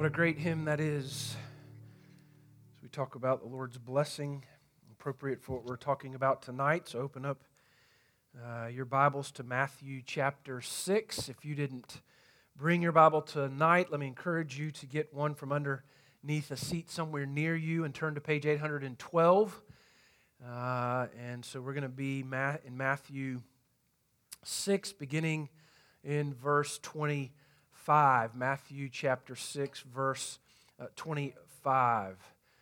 What a great hymn that is. As we talk about the Lord's blessing, appropriate for what we're talking about tonight. So open up your Bibles to Matthew chapter 6. If you didn't bring your Bible tonight, let me encourage you to get one from underneath a seat somewhere near you and turn to page 812. And so we're going to be in Matthew 6, beginning in verse 25. Matthew chapter 6, verse 25.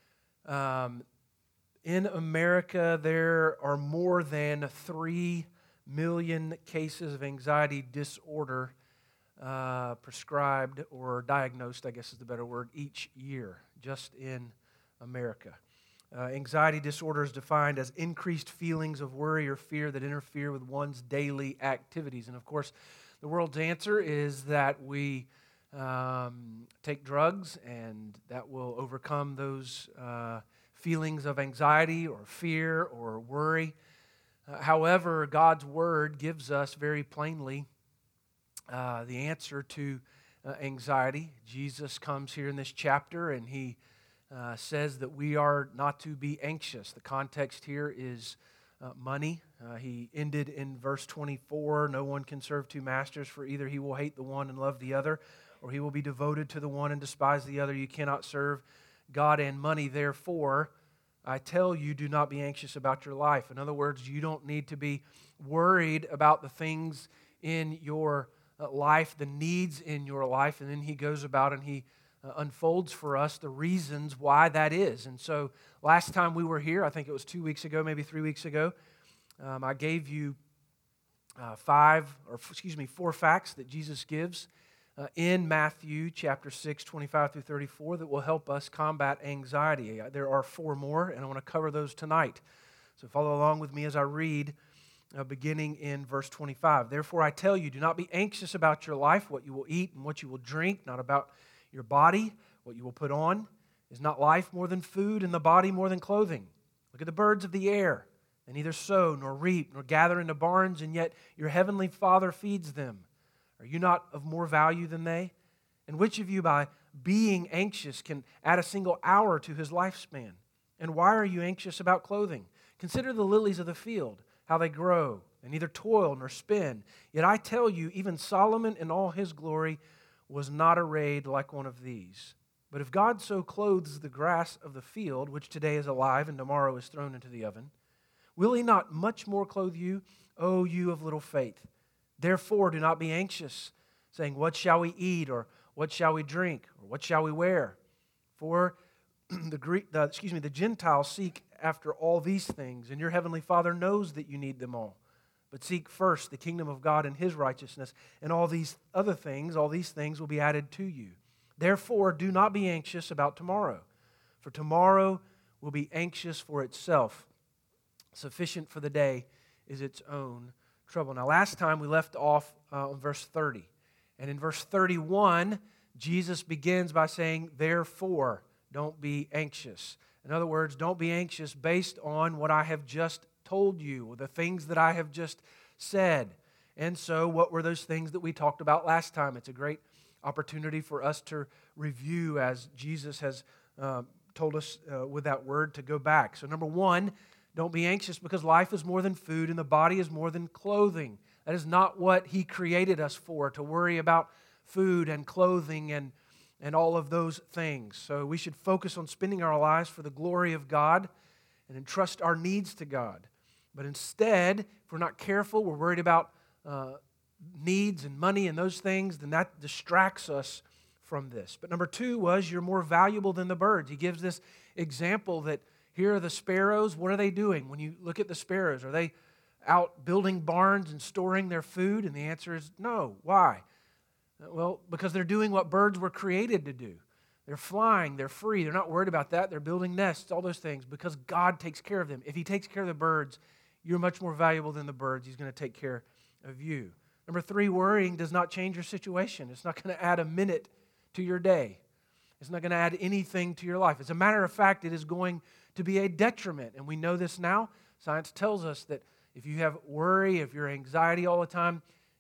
In America, there are more than 3 million cases of anxiety disorder prescribed or diagnosed, I guess is the better word, each year, just in America. Anxiety disorder is defined as increased feelings of worry or fear that interfere with one's daily activities. And of course, the world's answer is that we take drugs and that will overcome those feelings of anxiety or fear or worry. However, God's Word gives us very plainly the answer to anxiety. Jesus comes here in this chapter and he says that we are not to be anxious. The context here is money. He ended in verse 24, no one can serve two masters, for either he will hate the one and love the other, or he will be devoted to the one and despise the other. You cannot serve God and money. Therefore, I tell you, do not be anxious about your life. In other words, you don't need to be worried about the things in your life, the needs in your life. And then he goes about and he unfolds for us the reasons why that is. And so last time we were here, I think it was 2 weeks ago, maybe 3 weeks ago, I gave you 4 facts that Jesus gives in Matthew chapter 6, 25 through 34 that will help us combat anxiety. There are 4 more, and I want to cover those tonight. So follow along with me as I read, beginning in verse 25. Therefore I tell you, do not be anxious about your life, what you will eat and what you will drink, not about your body, what you will put on. Is not life more than food, and the body more than clothing? Look at the birds of the air. They neither sow nor reap nor gather into barns, and yet your heavenly Father feeds them. Are you not of more value than they? And which of you, by being anxious, can add a single hour to his lifespan? And why are you anxious about clothing? Consider the lilies of the field, how they grow. They neither toil nor spin. Yet I tell you, even Solomon in all his glory was not arrayed like one of these. But if God so clothes the grass of the field, which today is alive and tomorrow is thrown into the oven, will he not much more clothe you, O you of little faith? Therefore do not be anxious, saying, what shall we eat, or what shall we drink, or what shall we wear? For the Gentiles seek after all these things, and your heavenly Father knows that you need them all. But seek first the kingdom of God and his righteousness, and all these things will be added to you. Therefore, do not be anxious about tomorrow, for tomorrow will be anxious for itself. Sufficient for the day is its own trouble. Now, last time we left off on verse 30. And in verse 31, Jesus begins by saying, therefore, don't be anxious. In other words, don't be anxious based on what I have just told you, or the things that I have just said. And so, what were those things that we talked about last time? It's a great opportunity for us to review as Jesus has told us with that word to go back. So, number 1, don't be anxious because life is more than food and the body is more than clothing. That is not what he created us for, to worry about food and clothing and all of those things. So we should focus on spending our lives for the glory of God and entrust our needs to God. But instead, if we're not careful, we're worried about needs and money and those things, then that distracts us from this. But number 2 was you're more valuable than the birds. He gives this example that here are the sparrows. What are they doing? When you look at the sparrows, are they out building barns and storing their food? And the answer is no. Why? Well, because they're doing what birds were created to do. They're flying, they're free, they're not worried about that. They're building nests, all those things, because God takes care of them. If he takes care of the birds, you're much more valuable than the birds. He's going to take care of you. Number 3, worrying does not change your situation. It's not going to add a minute to your day. It's not going to add anything to your life. As a matter of fact, it is going to be a detriment. And we know this now. Science tells us that if you have worry, if you're anxiety all the time,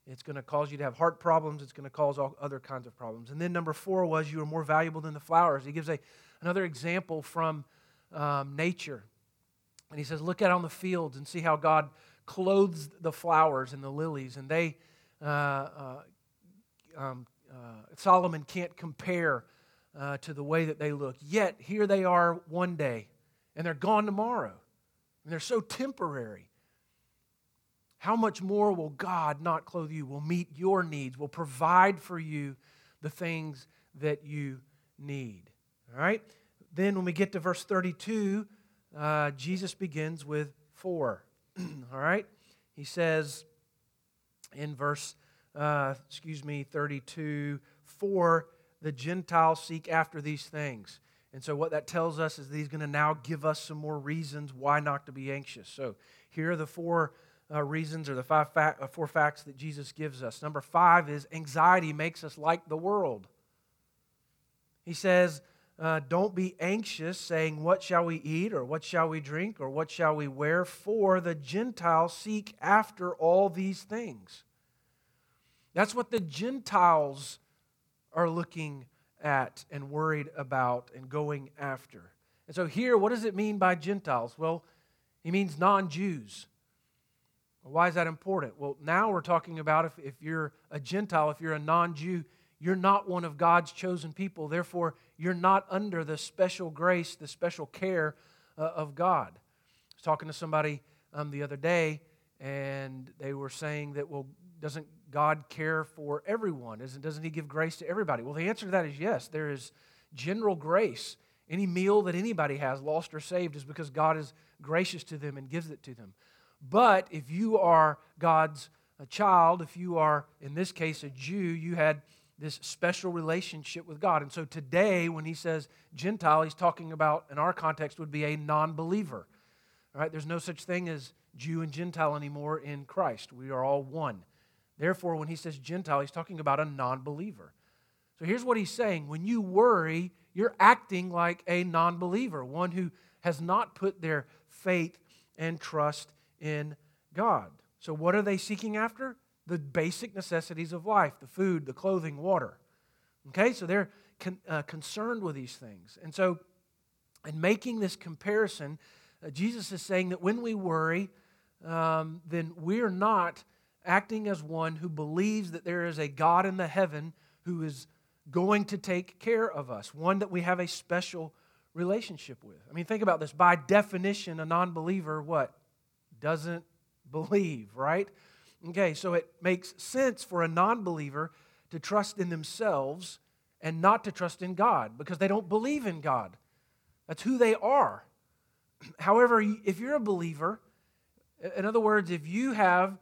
It's going to cause you to have heart problems. It's going to cause all other kinds of problems. And then number 4 was you are more valuable than the flowers. He gives another example from nature. And he says, look out on the fields and see how God clothes the flowers and the lilies. And they, Solomon can't compare to the way that they look. Yet, here they are one day, and they're gone tomorrow. And they're so temporary. How much more will God not clothe you, will meet your needs, will provide for you the things that you need? All right? Then when we get to verse 32, Jesus begins with 4. All right? He says in verse 32, "For the Gentiles seek after these things." And so what that tells us is that he's going to now give us some more reasons why not to be anxious. So here are the 4 reasons, or the 4 facts that Jesus gives us. Number 5 is anxiety makes us like the world. He says, don't be anxious, saying, what shall we eat, or what shall we drink, or what shall we wear? For the Gentiles seek after all these things. That's what the Gentiles are looking at and worried about and going after. And so here, what does it mean by Gentiles? Well, he means non-Jews. Why is that important? Well, now we're talking about if you're a Gentile, if you're a non-Jew, you're not one of God's chosen people. Therefore, you're not under the special grace, the special care of God. I was talking to somebody the other day, and they were saying that, well, doesn't God care for everyone? Doesn't He give grace to everybody? Well, the answer to that is yes. There is general grace. Any meal that anybody has, lost or saved, is because God is gracious to them and gives it to them. But if you are God's child, if you are, in this case, a Jew, you had this special relationship with God. And so today, when he says Gentile, he's talking about, in our context, would be a non-believer. All right? There's no such thing as Jew and Gentile anymore in Christ. We are all one. Therefore, when he says Gentile, he's talking about a non-believer. So here's what he's saying. When you worry, you're acting like a non-believer, one who has not put their faith and trust in God. So what are they seeking after? The basic necessities of life, the food, the clothing, water. Okay, so they're concerned with these things. And so in making this comparison, Jesus is saying that when we worry, then we're not acting as one who believes that there is a God in the heaven who is going to take care of us, one that we have a special relationship with. I mean, think about this. By definition, a non-believer, what? Doesn't believe, right? Okay, so it makes sense for a non-believer to trust in themselves and not to trust in God because they don't believe in God. That's who they are. However, if you're a believer, in other words, if you have,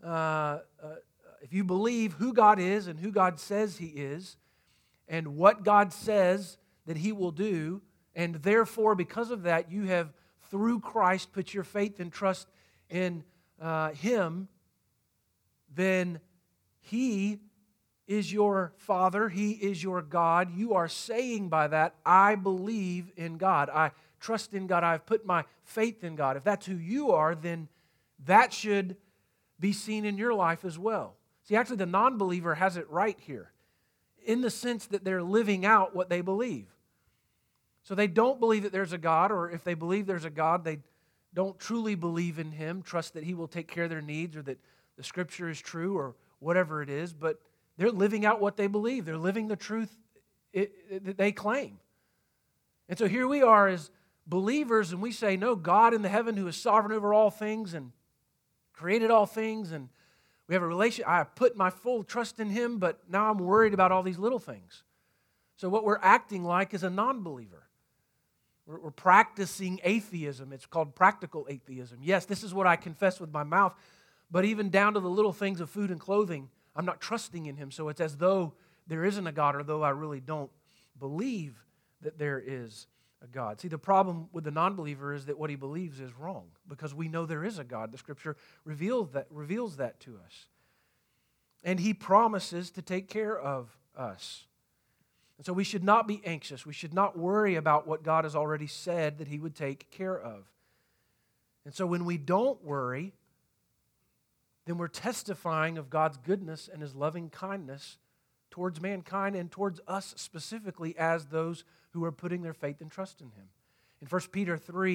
if you believe who God is and who God says He is, and what God says that He will do, and therefore, because of that, you have, through Christ, put your faith and trust in Him, then He is your Father, He is your God. You are saying by that, I believe in God. I trust in God. I've put my faith in God. If that's who you are, then that should be seen in your life as well. See, actually, the non-believer has it right here in the sense that they're living out what they believe. So they don't believe that there's a God, or if they believe there's a God, they don't truly believe in Him, trust that He will take care of their needs or that the Scripture is true or whatever it is, but they're living out what they believe. They're living the truth that they claim. And so here we are as believers, and we say, no, God in the heaven who is sovereign over all things and created all things, and we have a relationship. I put my full trust in Him, but now I'm worried about all these little things. So what we're acting like is a non-believer. We're practicing atheism. It's called practical atheism. Yes, this is what I confess with my mouth, but even down to the little things of food and clothing, I'm not trusting in Him. So it's as though there isn't a God, or though I really don't believe that there is a God. See, the problem with the non-believer is that what he believes is wrong, because we know there is a God. The Scripture reveals that to us. And He promises to take care of us. And so we should not be anxious. We should not worry about what God has already said that He would take care of. And so when we don't worry, then we're testifying of God's goodness and His loving kindness towards mankind and towards us specifically as those who are putting their faith and trust in Him. In 1 Peter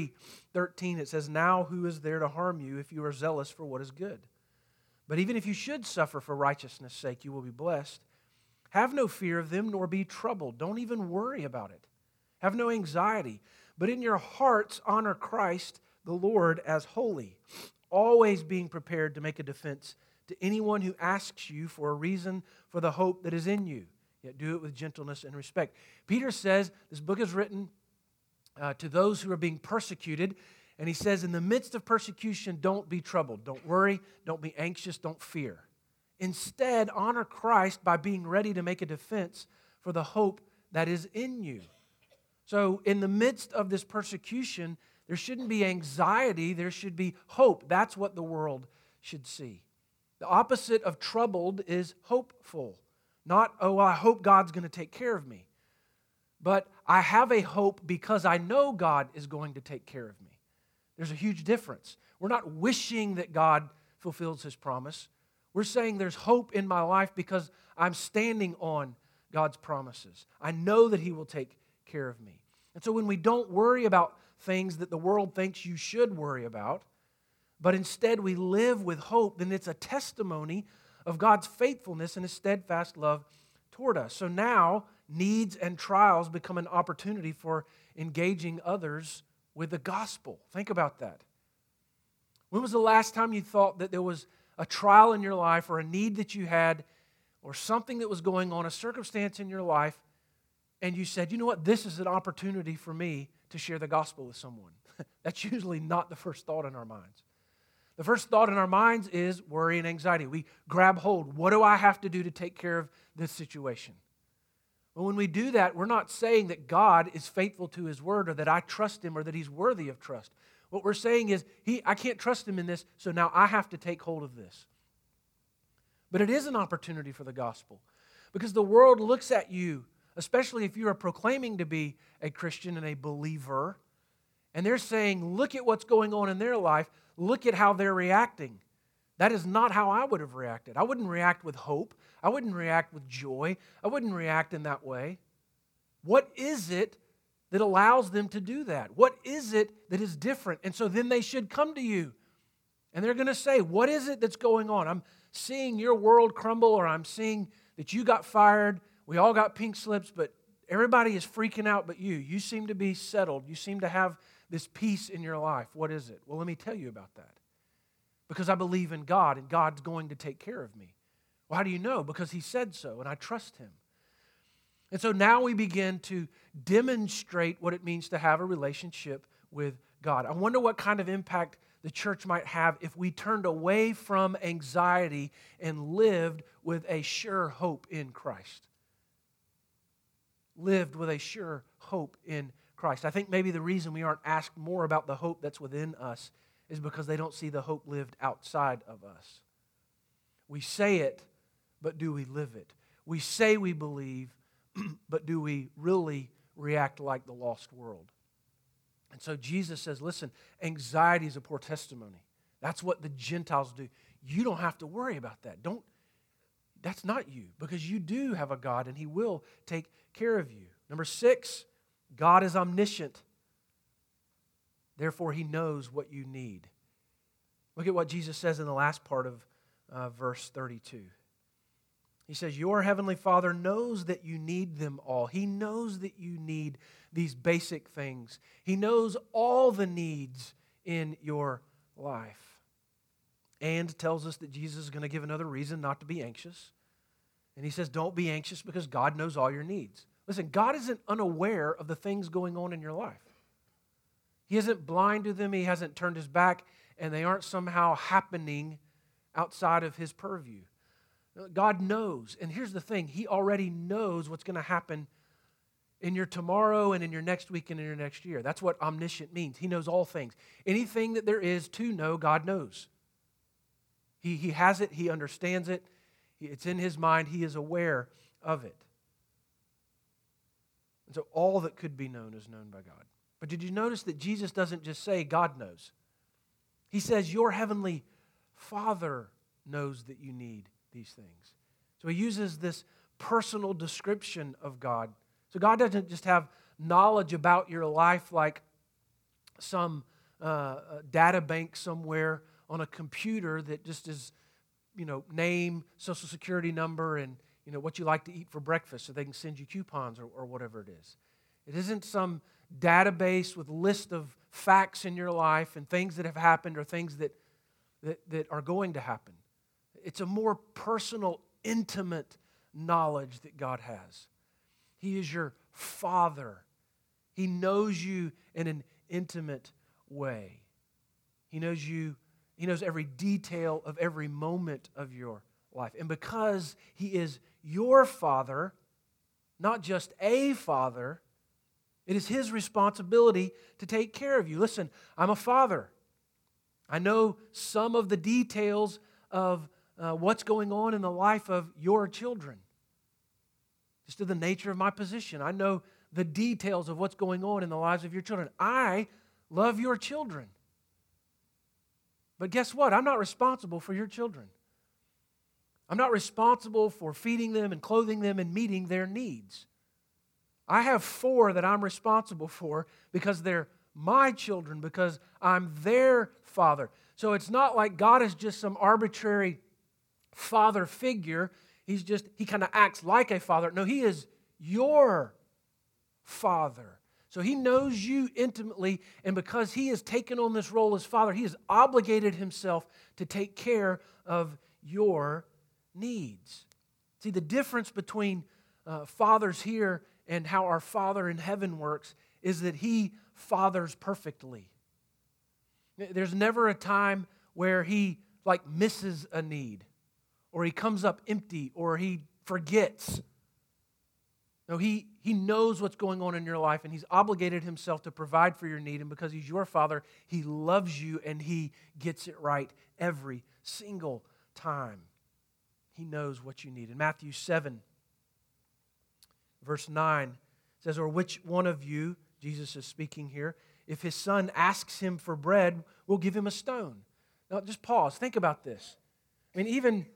3:13, it says, "Now who is there to harm you if you are zealous for what is good? But even if you should suffer for righteousness' sake, you will be blessed. Have no fear of them, nor be troubled." Don't even worry about it. Have no anxiety. But in your hearts, honor Christ the Lord as holy, always being prepared to make a defense to anyone who asks you for a reason for the hope that is in you. Yet do it with gentleness and respect. Peter says this book is written to those who are being persecuted. And he says, in the midst of persecution, don't be troubled. Don't worry. Don't be anxious. Don't fear. Instead, honor Christ by being ready to make a defense for the hope that is in you. So in the midst of this persecution, there shouldn't be anxiety. There should be hope. That's what the world should see. The opposite of troubled is hopeful. Not, oh, well, I hope God's going to take care of me. But I have a hope because I know God is going to take care of me. There's a huge difference. We're not wishing that God fulfills His promise. We're saying there's hope in my life because I'm standing on God's promises. I know that He will take care of me. And so when we don't worry about things that the world thinks you should worry about, but instead we live with hope, then it's a testimony of God's faithfulness and His steadfast love toward us. So now, needs and trials become an opportunity for engaging others with the gospel. Think about that. When was the last time you thought that there was a trial in your life or a need that you had or something that was going on, a circumstance in your life, and you said, you know what, this is an opportunity for me to share the gospel with someone? That's usually not the first thought in our minds. The first thought in our minds is worry and anxiety. We grab hold. What do I have to do to take care of this situation? But when we do that, we're not saying that God is faithful to His word or that I trust Him or that He's worthy of trust. What we're saying is, I can't trust Him in this, so now I have to take hold of this. But it is an opportunity for the gospel because the world looks at you, especially if you are proclaiming to be a Christian and a believer, and they're saying, look at what's going on in their life, look at how they're reacting. That is not how I would have reacted. I wouldn't react with hope. I wouldn't react with joy. I wouldn't react in that way. What is it that allows them to do that? What is it that is different? And so then they should come to you. And they're going to say, what is it that's going on? I'm seeing your world crumble, or I'm seeing that you got fired. We all got pink slips, but everybody is freaking out but you. You seem to be settled. You seem to have this peace in your life. What is it? Well, let me tell you about that. Because I believe in God, and God's going to take care of me. Well, how do you know? Because He said so, and I trust Him. And so now we begin to demonstrate what it means to have a relationship with God. I wonder what kind of impact the church might have if we turned away from anxiety and lived with a sure hope in Christ. Lived with a sure hope in Christ. I think maybe the reason we aren't asked more about the hope that's within us is because they don't see the hope lived outside of us. We say it, but do we live it? We say we believe, but do we really react like the lost world? And so Jesus says, listen, anxiety is a poor testimony. That's what the Gentiles do. You don't have to worry about that. That's not you, because you do have a God, and He will take care of you. Number 6, God is omniscient. Therefore, He knows what you need. Look at what Jesus says in the last part of verse 32. He says, your heavenly Father knows that you need them all. He knows that you need these basic things. He knows all the needs in your life. And tells us that Jesus is going to give another reason not to be anxious. And He says, don't be anxious because God knows all your needs. Listen, God isn't unaware of the things going on in your life. He isn't blind to them. He hasn't turned His back, and they aren't somehow happening outside of His purview. God knows. And here's the thing. He already knows what's going to happen in your tomorrow and in your next week and in your next year. That's what omniscient means. He knows all things. Anything that there is to know, God knows. He has it. He understands it. It's in His mind. He is aware of it. And so all that could be known is known by God. But did you notice that Jesus doesn't just say God knows? He says, your heavenly Father knows that you need these things. So he uses this personal description of God. So God doesn't just have knowledge about your life like some data bank somewhere on a computer that just is, name, social security number, and, what you like to eat for breakfast so they can send you coupons or whatever it is. It isn't some database with a list of facts in your life and things that have happened or things that are going to happen. It's a more personal, intimate knowledge that God has. He is your Father. He knows you in an intimate way. He knows you. He knows every detail of every moment of your life. And because He is your Father, not just a father, it is His responsibility to take care of you. Listen, I'm a father. I know some of the details of what's going on in the life of your children. Just to the nature of my position. I know the details of what's going on in the lives of your children. I love your children. But guess what? I'm not responsible for your children. I'm not responsible for feeding them and clothing them and meeting their needs. I have 4 that I'm responsible for because they're my children, because I'm their father. So it's not like God is just some arbitrary father figure. He kind of acts like a father. No, He is your Father. So He knows you intimately, and because He has taken on this role as Father, He has obligated Himself to take care of your needs. See, the difference between fathers here and how our Father in heaven works is that He fathers perfectly. There's never a time where He misses a need, or He comes up empty, or He forgets. No, He knows what's going on in your life, and He's obligated Himself to provide for your need, and because He's your Father, He loves you, and He gets it right every single time. He knows what you need. In Matthew 7, verse 9, it says, "Or which one of you," Jesus is speaking here, "if his son asks him for bread, will give him a stone?" Now, just pause. Think about this. I mean,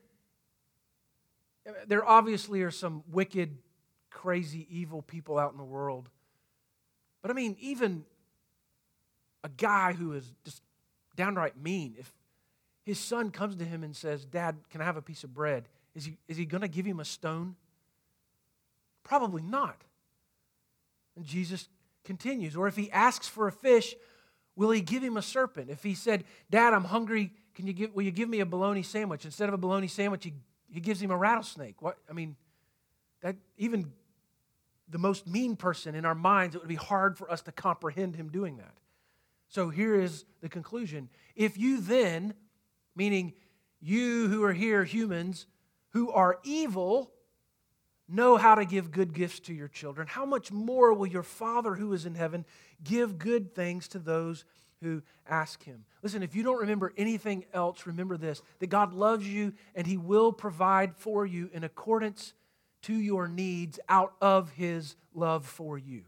there obviously are some wicked, crazy, evil people out in the world. But I mean, even a guy who is just downright mean, if his son comes to him and says, "Dad, can I have a piece of bread?" Is he going to give him a stone? Probably not. And Jesus continues, "Or if he asks for a fish, will He give him a serpent?" If he said, "Dad, I'm hungry, will you give me a bologna sandwich?" Instead of a bologna sandwich, he gives him a rattlesnake. What? I mean, that even the most mean person in our minds, it would be hard for us to comprehend him doing that. So here is the conclusion. If you then, meaning you who are here, humans, who are evil, know how to give good gifts to your children, how much more will your Father who is in heaven give good things to those who ask Him? Listen, if you don't remember anything else, remember this, that God loves you and He will provide for you in accordance to your needs out of His love for you.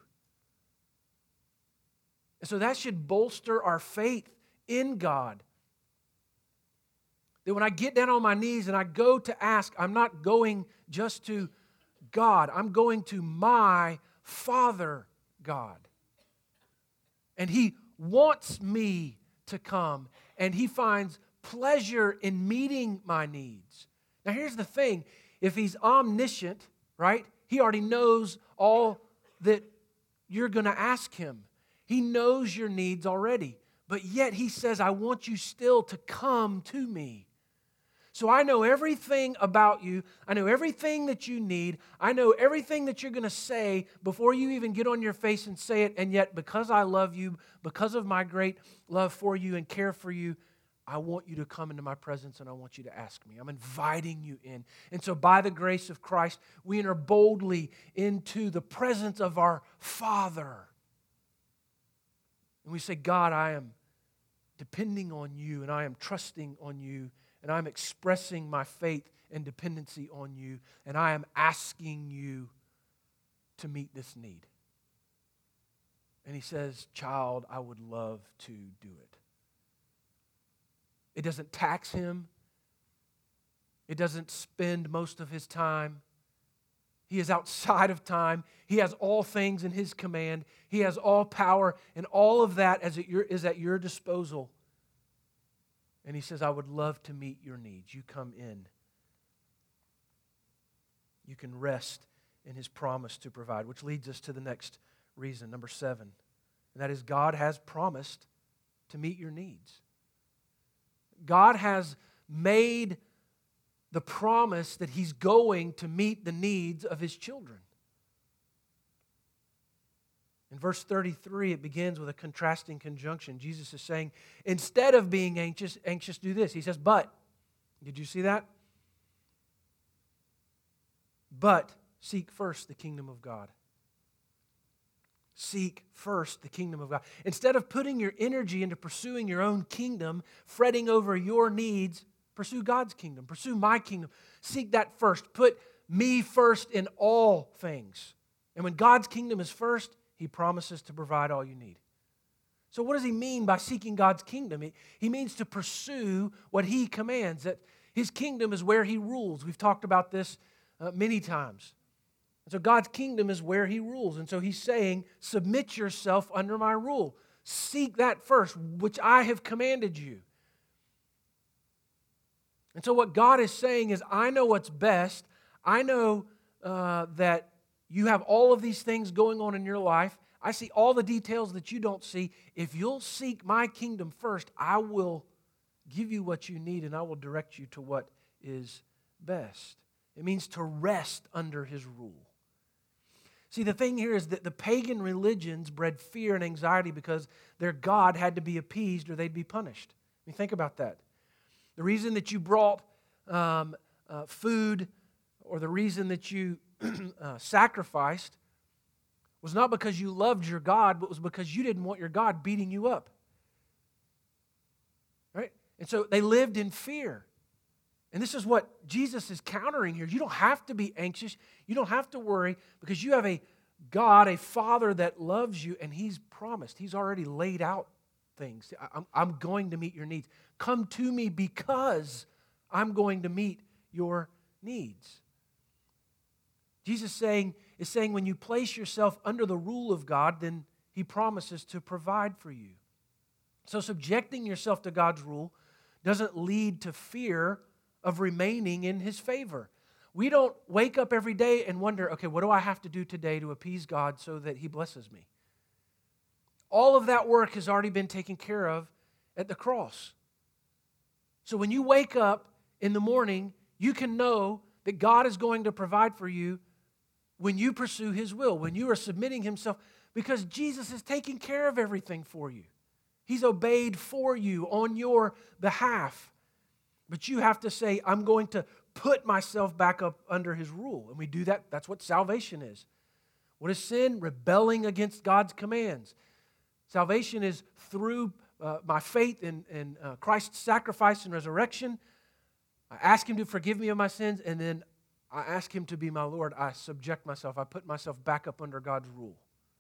So that should bolster our faith in God. That when I get down on my knees and I go to ask, I'm not going just to God. I'm going to my Father God. And He wants me to come, and He finds pleasure in meeting my needs. Now here's the thing. If He's omniscient, right, He already knows all that you're going to ask Him. He knows your needs already. But yet He says, I want you still to come to me. So I know everything about you. I know everything that you need. I know everything that you're going to say before you even get on your face and say it. And yet, because I love you, because of my great love for you and care for you, I want you to come into my presence and I want you to ask me. I'm inviting you in. And so by the grace of Christ, we enter boldly into the presence of our Father. And we say, God, I am depending on you and I am trusting on you. And I'm expressing my faith and dependency on you. And I am asking you to meet this need. And He says, child, I would love to do it. It doesn't tax Him. It doesn't spend most of his time. He is outside of time. He has all things in his command. He has all power, and all of that is at your disposal. And he says, I would love to meet your needs. You come in. You can rest in his promise to provide, which leads us to the next reason, number 7. And that is God has promised to meet your needs. God has made the promise that he's going to meet the needs of his children. In verse 33, it begins with a contrasting conjunction. Jesus is saying, instead of being anxious, do this. He says, but. Did you see that? But seek first the kingdom of God. Seek first the kingdom of God. Instead of putting your energy into pursuing your own kingdom, fretting over your needs, pursue God's kingdom. Pursue my kingdom. Seek that first. Put me first in all things. And when God's kingdom is first, he promises to provide all you need. So what does he mean by seeking God's kingdom? He means to pursue what he commands, that his kingdom is where he rules. We've talked about this many times. So God's kingdom is where he rules. And so he's saying, submit yourself under my rule. Seek that first, which I have commanded you. And so what God is saying is, I know what's best. I know that you have all of these things going on in your life. I see all the details that you don't see. If you'll seek my kingdom first, I will give you what you need and I will direct you to what is best. It means to rest under his rule. See, the thing here is that the pagan religions bred fear and anxiety because their God had to be appeased or they'd be punished. I mean, think about that. The reason that you brought food or the reason that you sacrificed was not because you loved your God, but was because you didn't want your God beating you up. Right? And so they lived in fear. And this is what Jesus is countering here. You don't have to be anxious. You don't have to worry because you have a God, a Father that loves you, and he's promised. He's already laid out things. I'm going to meet your needs. Come to me because I'm going to meet your needs. Jesus is saying when you place yourself under the rule of God, then he promises to provide for you. So subjecting yourself to God's rule doesn't lead to fear of remaining in his favor. We don't wake up every day and wonder, okay, what do I have to do today to appease God so that he blesses me? All of that work has already been taken care of at the cross. So when you wake up in the morning, you can know that God is going to provide for you when you pursue his will, when you are submitting himself, because Jesus is taking care of everything for you. He's obeyed for you on your behalf. But you have to say, I'm going to put myself back up under his rule. And we do that. That's what salvation is. What is sin? Rebelling against God's commands. Salvation is through my faith in Christ's sacrifice and resurrection. I ask him to forgive me of my sins, and then I ask him to be my Lord. I subject myself. I put myself back up under God's rule.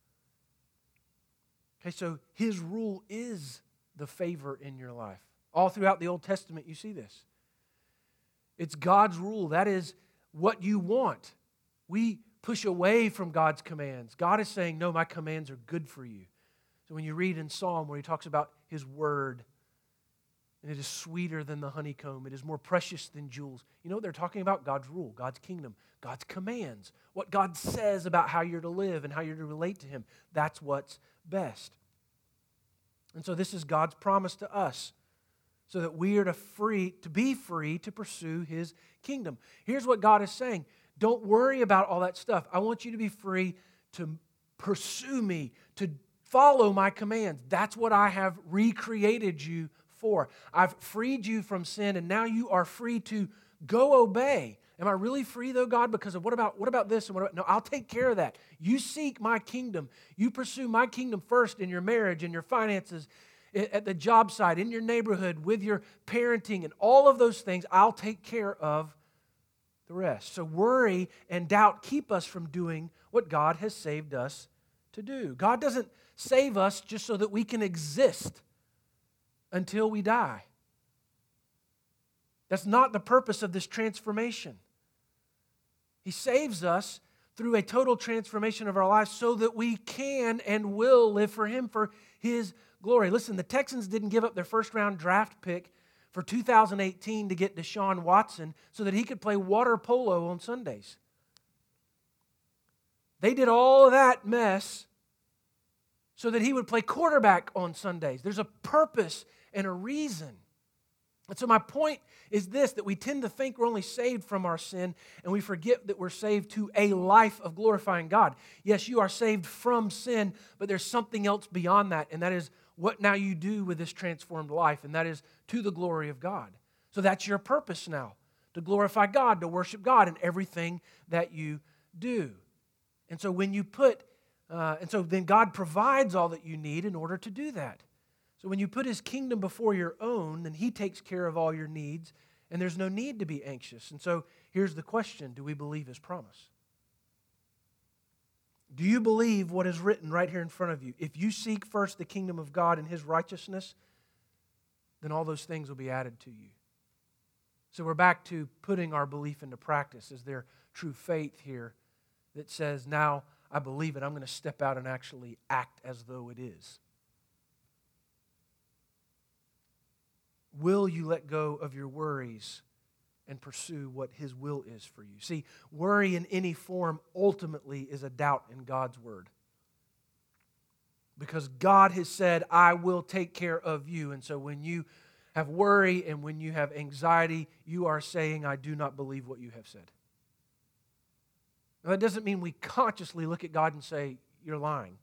Okay, so his rule is the favor in your life. All throughout the Old Testament, you see this. It's God's rule. That is what you want. We push away from God's commands. God is saying, no, my commands are good for you. So when you read in Psalm where he talks about his word, and it is sweeter than the honeycomb, it is more precious than jewels. You know, they're talking about God's rule, God's kingdom, God's commands, what God says about how you're to live and how you're to relate to him. That's what's best. And so this is God's promise to us, so that we are to be free to pursue his kingdom. Here's what God is saying. Don't worry about all that stuff. I want you to be free to pursue me, to follow my commands. That's what I have recreated you for. I've freed you from sin, and now you are free to go obey. Am I really free though, God? Because of what about this and what about? No, I'll take care of that. You seek my kingdom. You pursue my kingdom first in your marriage, in your finances, at the job site, in your neighborhood, with your parenting, and all of those things. I'll take care of the rest. So worry and doubt keep us from doing what God has saved us to do. God doesn't save us just so that we can exist until we die. That's not the purpose of this transformation. He saves us through a total transformation of our lives so that we can and will live for Him, for His glory. Listen, the Texans didn't give up their first-round draft pick for 2018 to get Deshaun Watson so that he could play water polo on Sundays. They did all of that mess so that he would play quarterback on Sundays. There's a purpose and a reason. And so my point is this, that we tend to think we're only saved from our sin, and we forget that we're saved to a life of glorifying God. Yes, you are saved from sin, but there's something else beyond that, and that is what now you do with this transformed life, and that is to the glory of God. So that's your purpose now, to glorify God, to worship God in everything that you do. And so when you then God provides all that you need in order to do that. So when you put His kingdom before your own, then He takes care of all your needs, and there's no need to be anxious. And so here's the question: do we believe His promise? Do you believe what is written right here in front of you? If you seek first the kingdom of God and His righteousness, then all those things will be added to you. So we're back to putting our belief into practice. Is there true faith here that says, now I believe it, I'm going to step out and actually act as though it is? Will you let go of your worries and pursue what His will is for you? See, worry in any form ultimately is a doubt in God's word. Because God has said, I will take care of you. And so when you have worry and when you have anxiety, you are saying, I do not believe what you have said. Now, that doesn't mean we consciously look at God and say, you're lying.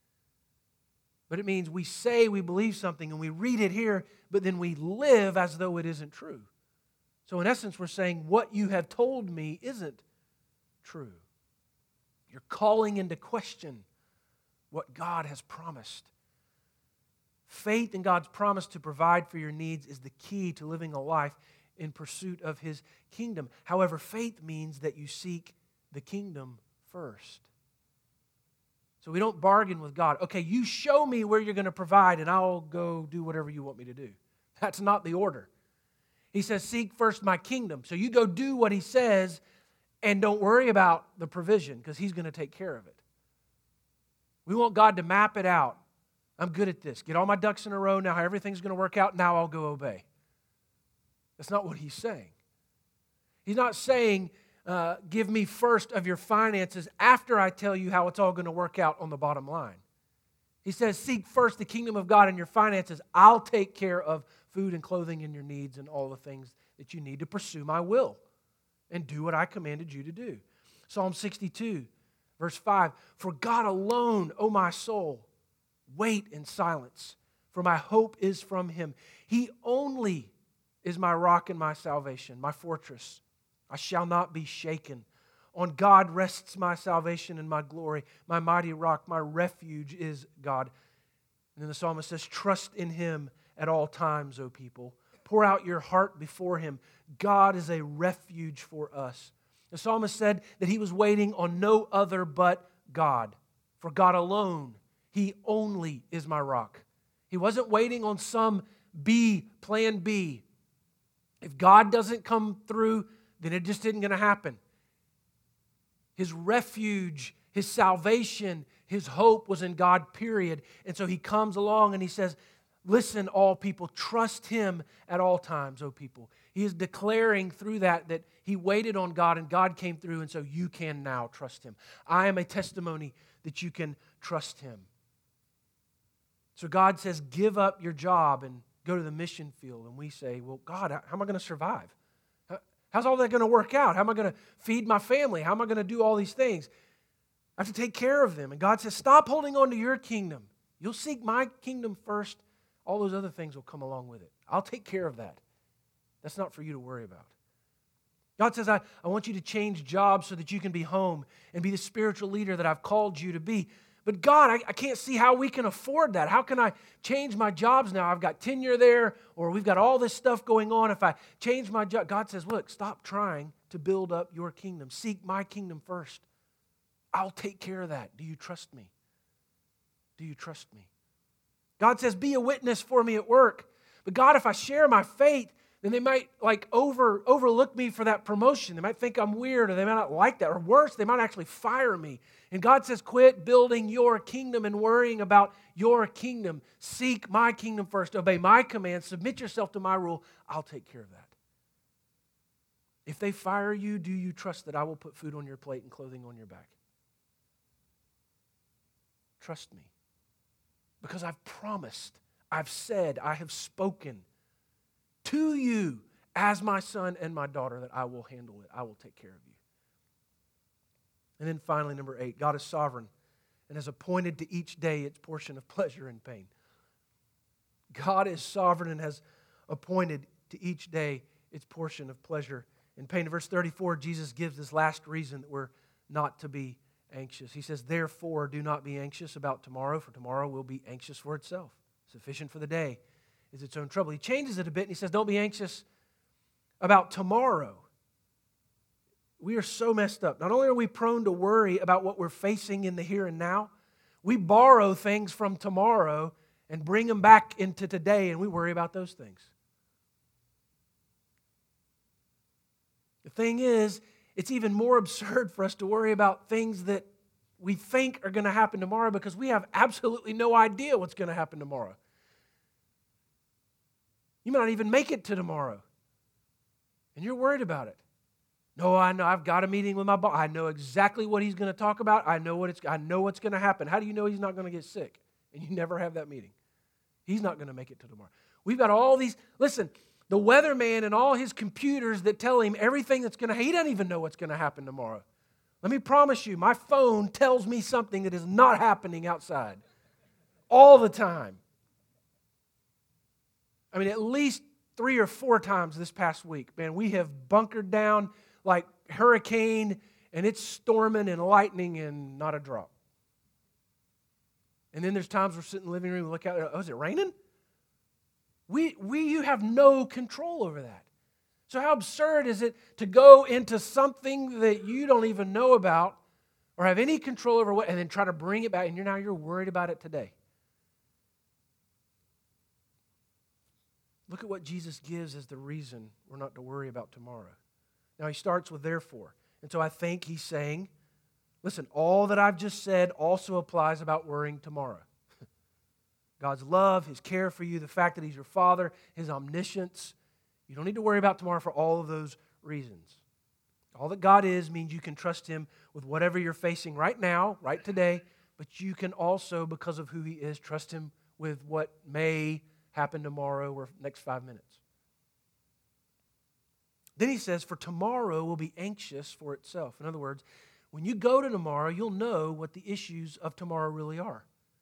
But it means we say we believe something and we read it here, but then we live as though it isn't true. So in essence, we're saying what you have told me isn't true. You're calling into question what God has promised. Faith in God's promise to provide for your needs is the key to living a life in pursuit of His kingdom. However, faith means that you seek the kingdom first. So we don't bargain with God. Okay, you show me where you're going to provide and I'll go do whatever you want me to do. That's not the order. He says, seek first my kingdom. So you go do what He says and don't worry about the provision because He's going to take care of it. We want God to map it out. I'm good at this. Get all my ducks in a row. Now everything's going to work out. Now I'll go obey. That's not what He's saying. He's not saying, give me first of your finances after I tell you how it's all going to work out on the bottom line. He says, seek first the kingdom of God and your finances. I'll take care of food and clothing and your needs and all the things that you need to pursue my will and do what I commanded you to do. Psalm 62, verse 5, for God alone, O my soul, wait in silence, for my hope is from Him. He only is my rock and my salvation, my fortress. I shall not be shaken. On God rests my salvation and my glory. My mighty rock, my refuge is God. And then the psalmist says, trust in Him at all times, O people. Pour out your heart before Him. God is a refuge for us. The psalmist said that he was waiting on no other but God. For God alone, He only is my rock. He wasn't waiting on some plan B. If God doesn't come through, then it just isn't going to happen. His refuge, his salvation, his hope was in God, period. And so He comes along and He says, listen, all people, trust Him at all times, O people. He is declaring through that He waited on God and God came through, and so you can now trust Him. I am a testimony that you can trust Him. So God says, give up your job and go to the mission field. And we say, well, God, how am I going to survive? How's all that going to work out? How am I going to feed my family? How am I going to do all these things? I have to take care of them. And God says, stop holding on to your kingdom. You'll seek my kingdom first. All those other things will come along with it. I'll take care of that. That's not for you to worry about. God says, I want you to change jobs so that you can be home and be the spiritual leader that I've called you to be. But God, I can't see how we can afford that. How can I change my jobs now? I've got tenure there, or we've got all this stuff going on. If I change my job, God says, look, stop trying to build up your kingdom. Seek my kingdom first. I'll take care of that. Do you trust me? Do you trust me? God says, be a witness for me at work. But God, if I share my faith, then they might like overlook me for that promotion. They might think I'm weird, or they might not like that. Or worse, they might actually fire me. And God says, quit building your kingdom and worrying about your kingdom. Seek my kingdom first. Obey my commands. Submit yourself to my rule. I'll take care of that. If they fire you, do you trust that I will put food on your plate and clothing on your back? Trust me. Because I've promised, I've said, I have spoken to you as my son and my daughter that I will handle it. I will take care of you. And then finally, number 8, God is sovereign and has appointed to each day its portion of pleasure and pain. God is sovereign and has appointed to each day its portion of pleasure and pain. In verse 34, Jesus gives this last reason that we're not to be anxious. He says, therefore, do not be anxious about tomorrow, for tomorrow will be anxious for itself. Sufficient for the day is its own trouble. He changes it a bit and he says, don't be anxious about tomorrow. We are so messed up. Not only are we prone to worry about what we're facing in the here and now, we borrow things from tomorrow and bring them back into today, and we worry about those things. The thing is, it's even more absurd for us to worry about things that we think are going to happen tomorrow because we have absolutely no idea what's going to happen tomorrow. You might not even make it to tomorrow, and you're worried about it. No, I know. I've got a meeting with my boss. I know exactly what he's going to talk about. I know what's going to happen. How do you know he's not going to get sick? And you never have that meeting. He's not going to make it to tomorrow. We've got all these. Listen, the weatherman and all his computers that tell him everything that's going to. He doesn't even know what's going to happen tomorrow. Let me promise you, my phone tells me something that is not happening outside all the time. I mean, at least 3 or 4 times this past week, man, we have bunkered down like hurricane, and it's storming and lightning and not a drop. And then there's times we're sitting in the living room and look out, oh, is it raining? You have no control over that. So how absurd is it to go into something that you don't even know about or have any control over and then try to bring it back, and you're worried about it today. Look at what Jesus gives as the reason we're not to worry about tomorrow. Now, he starts with therefore. And so I think he's saying, listen, all that I've just said also applies about worrying tomorrow. God's love, his care for you, the fact that he's your father, his omniscience. You don't need to worry about tomorrow for all of those reasons. All that God is means you can trust him with whatever you're facing right now, right today, but you can also, because of who he is, trust him with what may happen tomorrow or next 5 minutes. Then he says, for tomorrow will be anxious for itself. In other words, when you go to tomorrow, you'll know what the issues of tomorrow really are.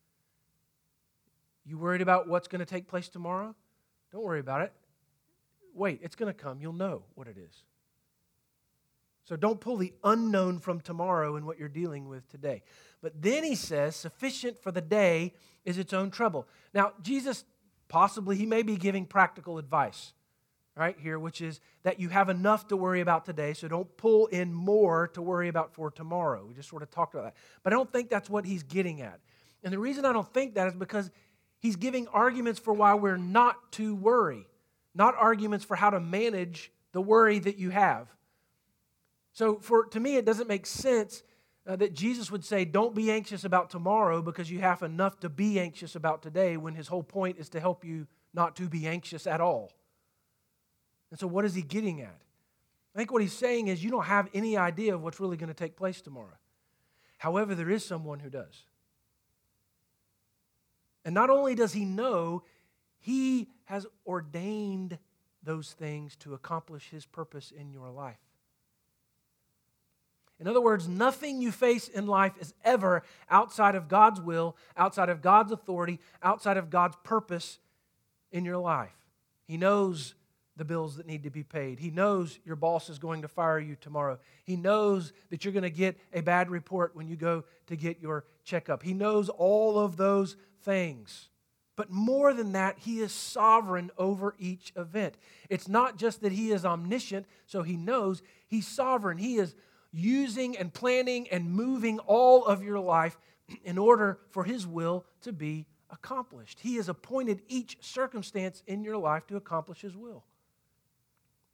You worried about what's going to take place tomorrow? Don't worry about it. Wait, it's going to come. You'll know what it is. So don't pull the unknown from tomorrow in what you're dealing with today. But then he says, sufficient for the day is its own trouble. Now, Jesus, possibly, he may be giving practical advice right here, which is that you have enough to worry about today, so don't pull in more to worry about for tomorrow. We just sort of talked about that. But I don't think that's what he's getting at. And the reason I don't think that is because he's giving arguments for why we're not to worry, not arguments for how to manage the worry that you have. So to me, it doesn't make sense that Jesus would say, don't be anxious about tomorrow because you have enough to be anxious about today, when his whole point is to help you not to be anxious at all. And so what is he getting at? I think what he's saying is you don't have any idea of what's really going to take place tomorrow. However, there is someone who does. And not only does he know, he has ordained those things to accomplish his purpose in your life. In other words, nothing you face in life is ever outside of God's will, outside of God's authority, outside of God's purpose in your life. He knows the bills that need to be paid. He knows your boss is going to fire you tomorrow. He knows that you're going to get a bad report when you go to get your checkup. He knows all of those things. But more than that, he is sovereign over each event. It's not just that he is omniscient, so he knows. He's sovereign. He is using and planning and moving all of your life in order for his will to be accomplished. He has appointed each circumstance in your life to accomplish his will.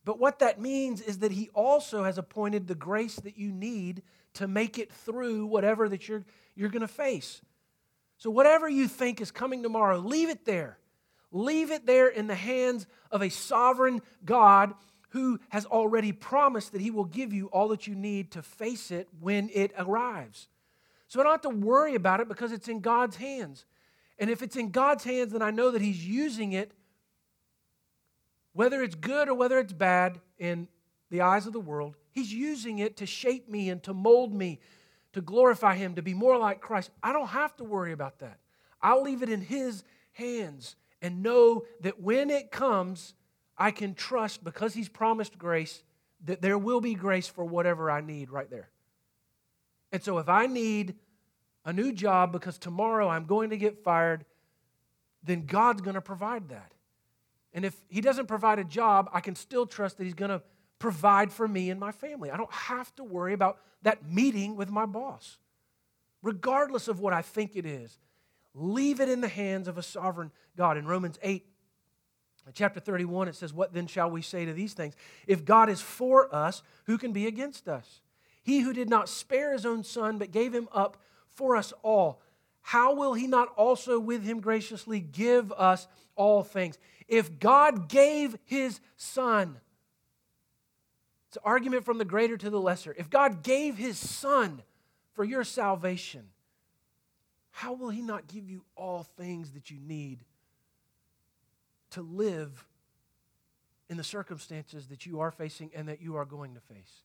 But what that means is that He also has appointed the grace that you need to make it through whatever that you're going to face. So whatever you think is coming tomorrow, leave it there. Leave it there in the hands of a sovereign God who has already promised that He will give you all that you need to face it when it arrives. So I don't have to worry about it because it's in God's hands. And if it's in God's hands, then I know that He's using it, whether it's good or whether it's bad in the eyes of the world, He's using it to shape me and to mold me, to glorify Him, to be more like Christ. I don't have to worry about that. I'll leave it in His hands and know that when it comes, I can trust, because He's promised grace, that there will be grace for whatever I need right there. And so if I need a new job because tomorrow I'm going to get fired, then God's going to provide that. And if He doesn't provide a job, I can still trust that He's going to provide for me and my family. I don't have to worry about that meeting with my boss. Regardless of what I think it is, leave it in the hands of a sovereign God. In Romans 8, chapter 31, it says, "What then shall we say to these things? If God is for us, who can be against us? He who did not spare His own Son, but gave Him up for us all, how will He not also with Him graciously give us all things?" If God gave His Son, it's an argument from the greater to the lesser. If God gave His Son for your salvation, how will He not give you all things that you need to live in the circumstances that you are facing and that you are going to face?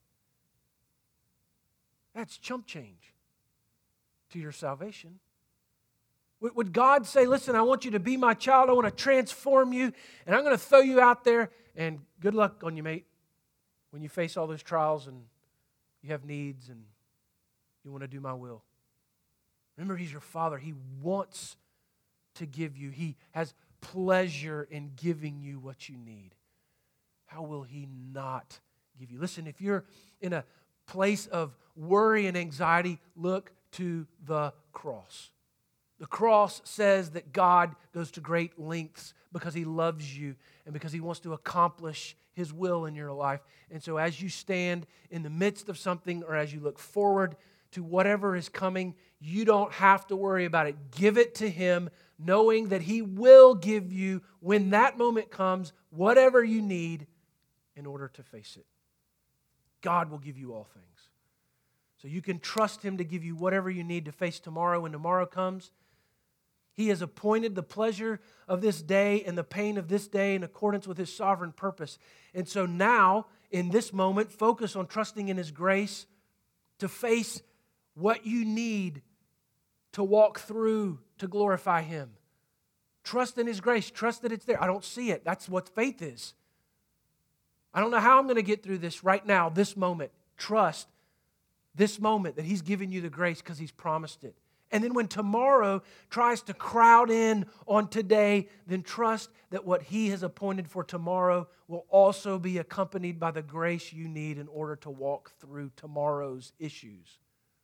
That's chump change to your salvation. Would God say, listen, I want you to be my child, I want to transform you, and I'm going to throw you out there, and good luck on you, mate, when you face all those trials and you have needs and you want to do my will? Remember, He's your Father. He wants to give you. He has pleasure in giving you what you need. How will He not give you? Listen, if you're in a place of worry and anxiety, look to the cross. The cross says that God goes to great lengths because He loves you and because He wants to accomplish His will in your life. And so as you stand in the midst of something or as you look forward to whatever is coming, you don't have to worry about it. Give it to Him, knowing that He will give you, when that moment comes, whatever you need in order to face it. God will give you all things. So you can trust Him to give you whatever you need to face tomorrow when tomorrow comes. He has appointed the pleasure of this day and the pain of this day in accordance with His sovereign purpose. And so now, in this moment, focus on trusting in His grace to face what you need to walk through to glorify Him. Trust in His grace. Trust that it's there. I don't see it. That's what faith is. I don't know how I'm going to get through this right now, this moment. Trust this moment that He's given you the grace because He's promised it. And then when tomorrow tries to crowd in on today, then trust that what He has appointed for tomorrow will also be accompanied by the grace you need in order to walk through tomorrow's issues.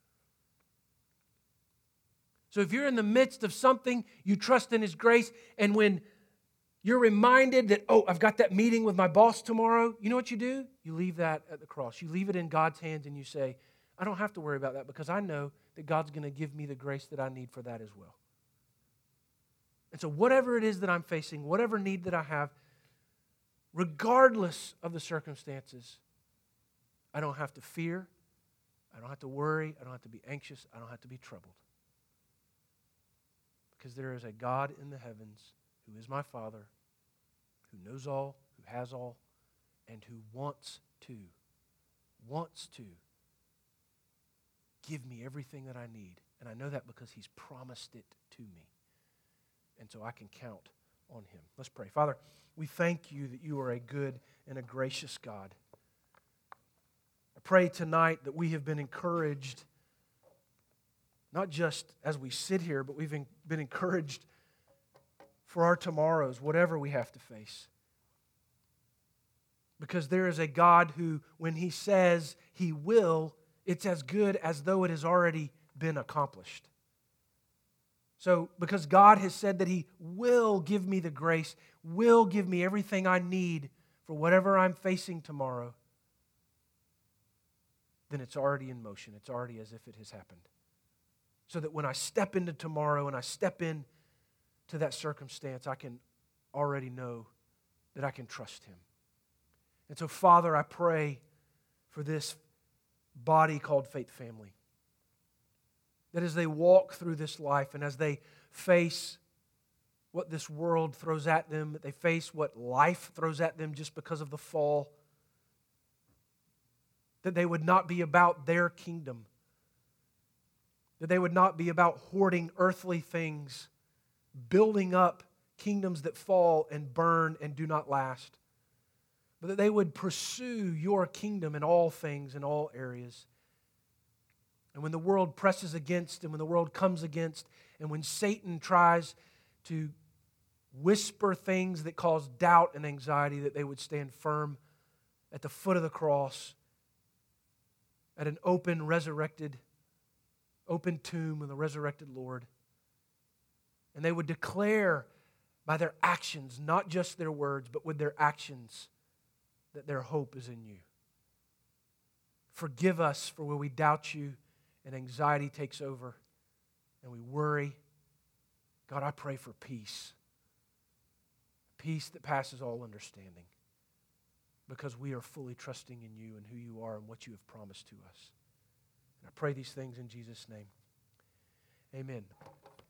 So if you're in the midst of something, you trust in His grace, and when you're reminded that, oh, I've got that meeting with my boss tomorrow, you know what you do? You leave that at the cross. You leave it in God's hands and you say, I don't have to worry about that because I know that God's going to give me the grace that I need for that as well. And so whatever it is that I'm facing, whatever need that I have, regardless of the circumstances, I don't have to fear, I don't have to worry, I don't have to be anxious, I don't have to be troubled. Because there is a God in the heavens who is my Father, who knows all, who has all, and who wants to give me everything that I need. And I know that because He's promised it to me. And so I can count on Him. Let's pray. Father, we thank You that You are a good and a gracious God. I pray tonight that we have been encouraged, not just as we sit here, but we've been encouraged for our tomorrows, whatever we have to face. Because there is a God who, when He says He will, it's as good as though it has already been accomplished. So, because God has said that He will give me the grace, will give me everything I need for whatever I'm facing tomorrow, then it's already in motion. It's already as if it has happened. So that when I step into tomorrow and I step into that circumstance, I can already know that I can trust Him. And so, Father, I pray for this body called Faith Family, that as they walk through this life and as they face what this world throws at them, that they face what life throws at them just because of the fall, that they would not be about their kingdom, that they would not be about hoarding earthly things, building up kingdoms that fall and burn and do not last, but that they would pursue your kingdom in all things, in all areas. And when the world presses against, and when the world comes against, and when Satan tries to whisper things that cause doubt and anxiety, that they would stand firm at the foot of the cross, at an open, resurrected, open tomb of the resurrected Lord. And they would declare by their actions, not just their words, but with their actions, that their hope is in you. Forgive us for where we doubt you and anxiety takes over and we worry. God, I pray for peace. Peace that passes all understanding, because we are fully trusting in you and who you are and what you have promised to us. And I pray these things in Jesus' name. Amen.